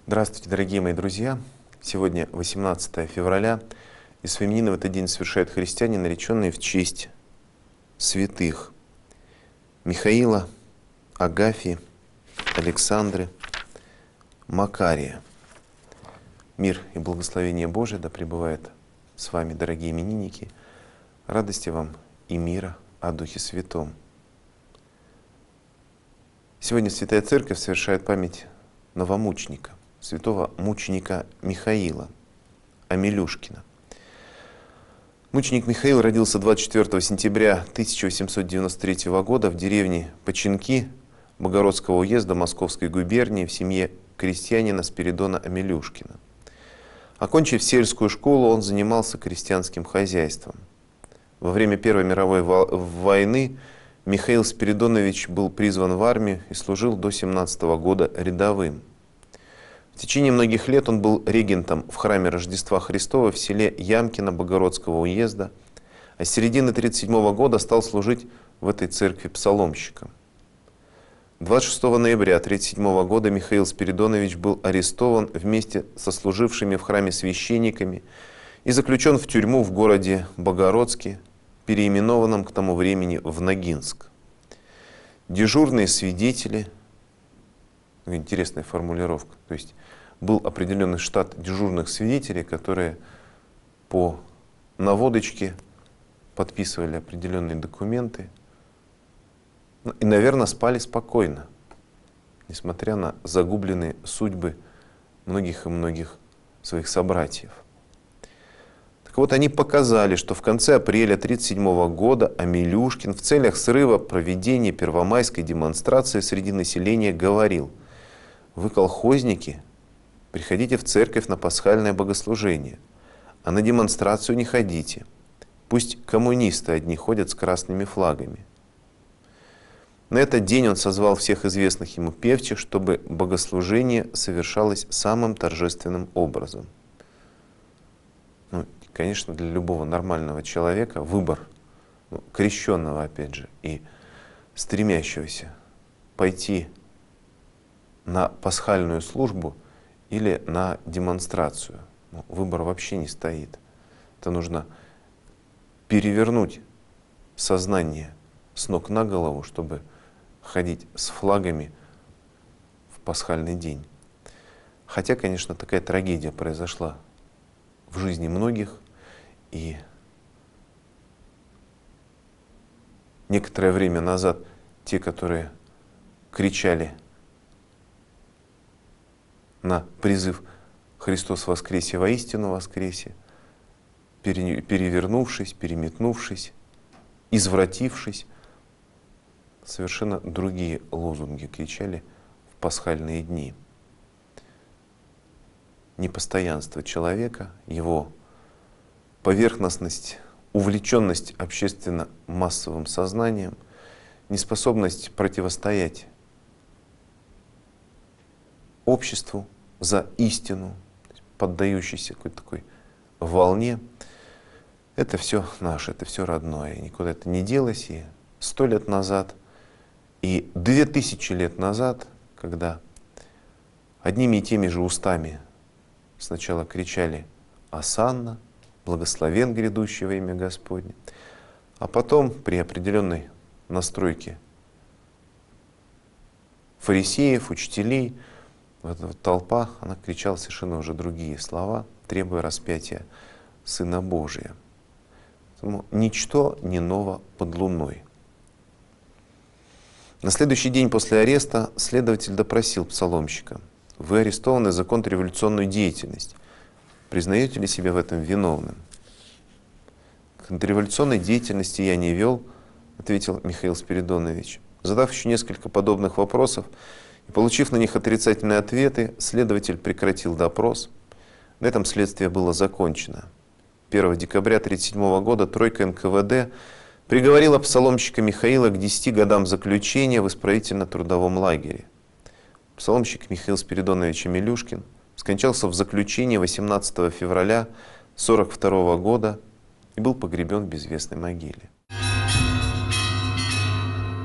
Здравствуйте, дорогие мои друзья! Сегодня 18 февраля, и свои именины в этот день совершают христиане, нареченные в честь святых Михаила, Агафьи, Александры, Макария. Мир и благословение Божие да пребывает с вами, дорогие именинники. Радости вам и мира о Духе Святом. Сегодня Святая Церковь совершает память новомученика, святого мученика Михаила Амилюшкина. Мученик Михаил родился 24 сентября 1893 года в деревне Починки Богородского уезда Московской губернии в семье крестьянина Спиридона Амилюшкина. Окончив сельскую школу, он занимался крестьянским хозяйством. Во время Первой мировой войны Михаил Спиридонович был призван в армию и служил до 17 года рядовым. В течение многих лет он был регентом в храме Рождества Христова в селе Ямкино Богородского уезда, а с середины 1937 года стал служить в этой церкви псаломщиком. 26 ноября 1937 года Михаил Спиридонович был арестован вместе со служившими в храме священниками и заключен в тюрьму в городе Богородске, переименованном к тому времени в Ногинск. Дежурные свидетели, интересная формулировка, то есть был определенный штат дежурных свидетелей, которые по наводочке подписывали определенные документы и, наверное, спали спокойно, несмотря на загубленные судьбы многих и многих своих собратьев. Так вот, они показали, что в конце апреля 1937 года Амилюшкин в целях срыва проведения первомайской демонстрации среди населения говорил: «Вы, колхозники, приходите в церковь на пасхальное богослужение, а на демонстрацию не ходите. Пусть коммунисты одни ходят с красными флагами». На этот день он созвал всех известных ему певчих, чтобы богослужение совершалось самым торжественным образом. Конечно, для любого нормального человека выбор, крещенного, опять же, и стремящегося пойти на пасхальную службу или на демонстрацию, выбор вообще не стоит. Это нужно перевернуть сознание с ног на голову, чтобы ходить с флагами в пасхальный день. Хотя, конечно, такая трагедия произошла в жизни многих, и некоторое время назад те, которые кричали на призыв «Христос воскресе, воистину воскресе», перевернувшись, переметнувшись, извратившись, совершенно другие лозунги кричали в пасхальные дни. Непостоянство человека, его поверхностность, увлеченность общественно-массовым сознанием, неспособность противостоять обществу за истину, поддающейся какой-то такой волне, это все наше, это все родное, и никуда это не делось. И 100 лет назад, и 2000 лет назад, когда одними и теми же устами сначала кричали «Осанна», «Благословен грядущий во имя Господне», а потом при определенной настройке фарисеев, учителей, вот эта вот толпа, она кричала совершенно уже другие слова, требуя распятия Сына Божия. Поэтому ничто не ново под луной. На следующий день после ареста следователь допросил псаломщика: «Вы арестованы за контрреволюционную деятельность. Признаете ли себя в этом виновным?» «Контрреволюционной деятельности я не вел», — ответил Михаил Спиридонович. Задав еще несколько подобных вопросов и получив на них отрицательные ответы, следователь прекратил допрос. На этом следствие было закончено. 1 декабря 1937 года тройка НКВД приговорила псаломщика Михаила к 10 годам заключения в исправительно-трудовом лагере. Псаломщик Михаил Спиридонович Амилюшкин скончался в заключении 18 февраля 1942 года и был погребен в безвестной могиле.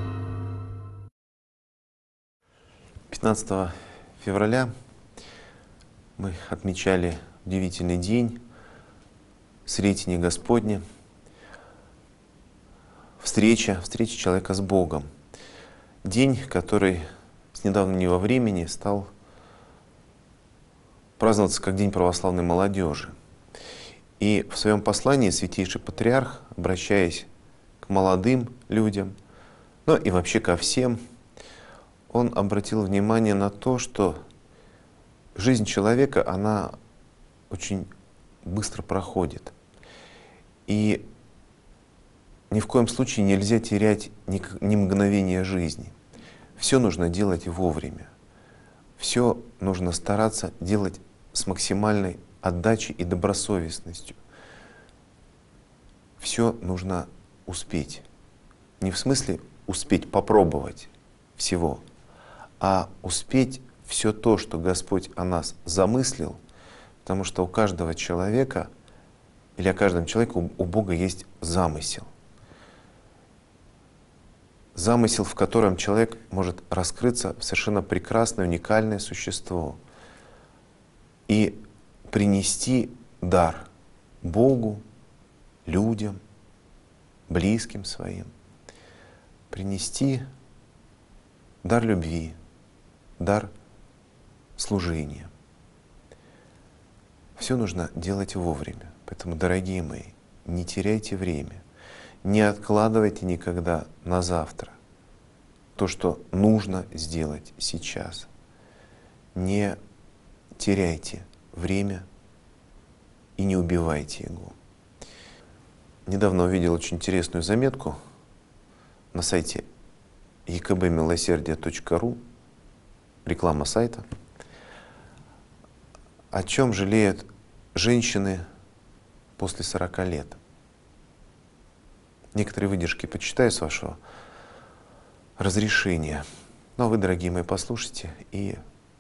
15 февраля Мы отмечали удивительный день, Сретение Господне, встреча человека с Богом. День, который с недавнего времени стал праздноваться как День православной молодежи. И в своем послании Святейший Патриарх, обращаясь к молодым людям, ну и вообще ко всем, он обратил внимание на то, что жизнь человека, она очень быстро проходит. И ни в коем случае нельзя терять ни мгновения жизни. Все нужно делать вовремя. Все нужно стараться делать с максимальной отдачей и добросовестностью. Все нужно успеть. Не в смысле успеть попробовать всего, а успеть все то, что Господь о нас замыслил, потому что у каждого человека, или о каждом человеке у Бога есть замысел. Замысел, в котором человек может раскрыться в совершенно прекрасное, уникальное существо и принести дар Богу, людям, близким своим, принести дар любви, дар служения. Все нужно делать вовремя. Поэтому, дорогие мои, не теряйте время, не откладывайте никогда на завтра то, что нужно сделать сейчас. Не теряйте время и не убивайте его. Недавно увидел очень интересную заметку на сайте ekbmилосердия.ру, реклама сайта, о чем жалеют женщины после 40 лет. Некоторые выдержки почитаю с вашего разрешения. Но вы, дорогие мои, послушайте. И,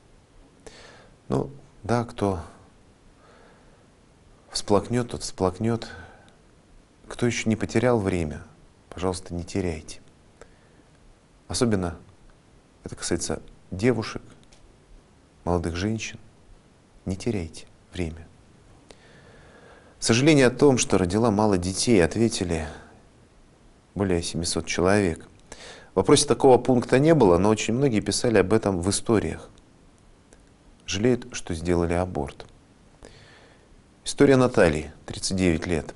да, кто всплакнет, тот всплакнет. Кто еще не потерял время, пожалуйста, не теряйте. Особенно это касается девушек, молодых женщин. Не теряйте время. Сожаление о том, что родила мало детей, ответили более 700 человек. В вопросе такого пункта не было, но очень многие писали об этом в историях. Жалеют, что сделали аборт. История Натальи, 39 лет.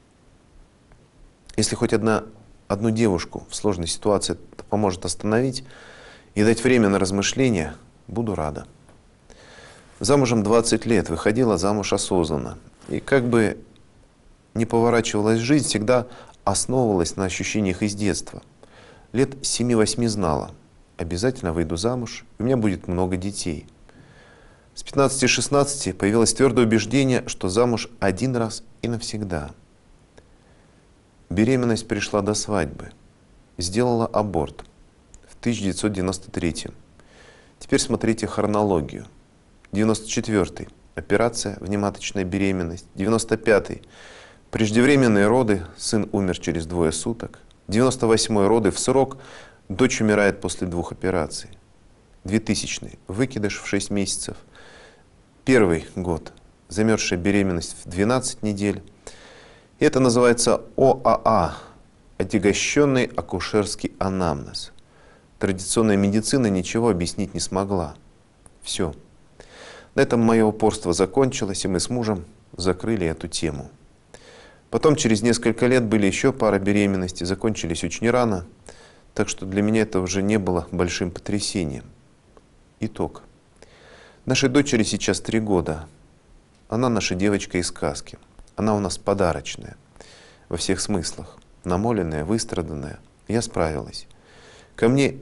Если хоть одну девушку в сложной ситуации поможет остановить и дать время на размышления, буду рада. Замужем 20 лет, выходила замуж осознанно. И как бы ни поворачивалась жизнь, всегда основывалась на ощущениях из детства. Лет 7-8 знала, обязательно выйду замуж, и у меня будет много детей. С 15-16 появилось твердое убеждение, что замуж один раз и навсегда. Беременность пришла до свадьбы. Сделала аборт в 1993. Теперь смотрите хронологию. 94-й. Операция, внематочная беременность. 95-й. Преждевременные роды. Сын умер через 2 суток. 98-й. Роды в срок. Дочь умирает после 2 операций. 2000-й. Выкидыш в 6 месяцев. Первый год. Замерзшая беременность в 12 недель. И это называется ОАА. Отягощенный акушерский анамнез. Традиционная медицина ничего объяснить не смогла. Все. На этом мое упорство закончилось, и мы с мужем закрыли эту тему. Потом, через несколько лет, были еще пара беременностей, закончились очень рано, так что для меня это уже не было большим потрясением. Итог. Нашей дочери сейчас 3 года. Она наша девочка из сказки. Она у нас подарочная, во всех смыслах. Намоленная, выстраданная. Я справилась. Как мне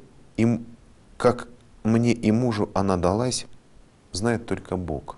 и мужу она далась, знает только Бог.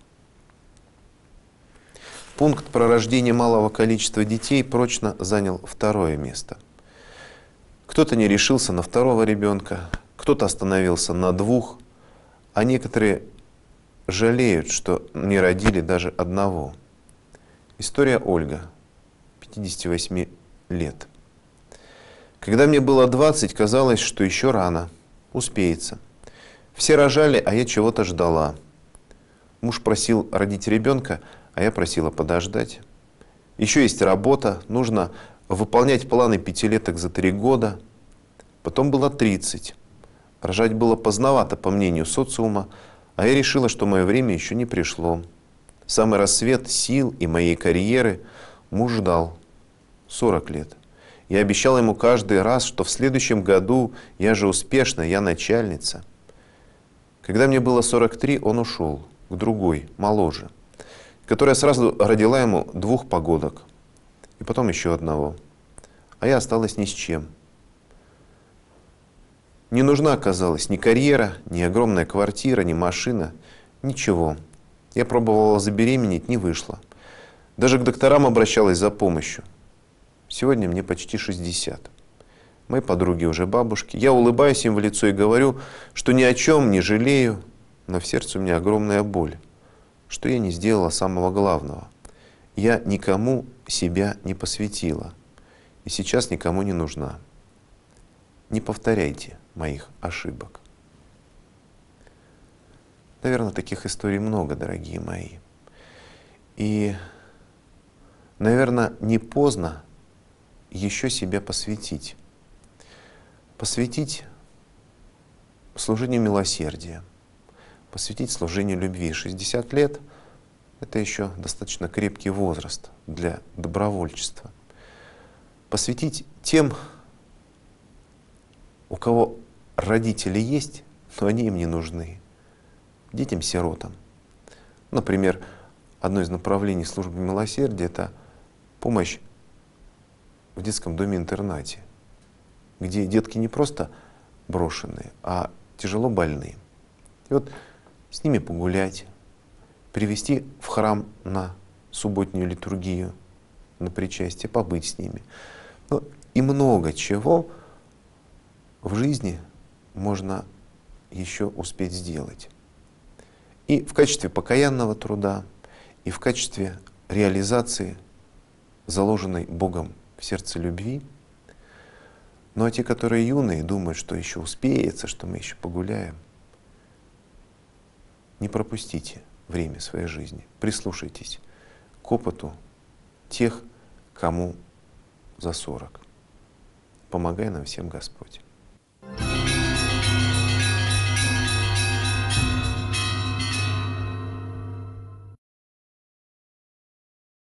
Пункт про рождение малого количества детей прочно занял 2-е место. Кто-то не решился на 2-го ребенка, кто-то остановился на 2, а некоторые жалеют, что не родили даже 1. История Ольга, 58 лет. Когда мне было 20, казалось, что еще рано, успеется. Все рожали, а я чего-то ждала. Муж просил родить ребенка, а я просила подождать. Еще есть работа, нужно выполнять планы пятилеток за 3 года. Потом было 30. Рожать было поздновато, по мнению социума, а я решила, что мое время еще не пришло. Самый рассвет сил и моей карьеры муж ждал 40 лет. Я обещала ему каждый раз, что в следующем году я же успешна, я начальница. Когда мне было 43, он ушел к другой, моложе, которая сразу родила ему 2 погодок. И потом еще одного. А я осталась ни с чем. Не нужна оказалась ни карьера, ни огромная квартира, ни машина, ничего. Я пробовала забеременеть, не вышло. Даже к докторам обращалась за помощью. Сегодня мне почти 60. Мои подруги уже бабушки. Я улыбаюсь им в лицо и говорю, что ни о чем не жалею, но в сердце у меня огромная боль, что я не сделала самого главного. Я никому себя не посвятила и сейчас никому не нужна. Не повторяйте моих ошибок. Наверное, таких историй много, дорогие мои. И, наверное, не поздно еще себя посвятить. Посвятить служению милосердия, посвятить служению любви. 60 лет – это еще достаточно крепкий возраст для добровольчества. Посвятить тем, у кого родители есть, но они им не нужны. Детям-сиротам. Например, одно из направлений службы милосердия – это помощь в детском доме-интернате, где детки не просто брошенные, а тяжело больные. И вот с ними погулять, привести в храм на субботнюю литургию, на причастие, побыть с ними. Ну, и много чего в жизни можно еще успеть сделать. И в качестве покаянного труда, и в качестве реализации заложенной Богом в сердце любви. Ну а те, которые юные, думают, что еще успеется, что мы еще погуляем. Не пропустите время своей жизни. Прислушайтесь к опыту тех, кому за 40. Помогай нам всем Господь.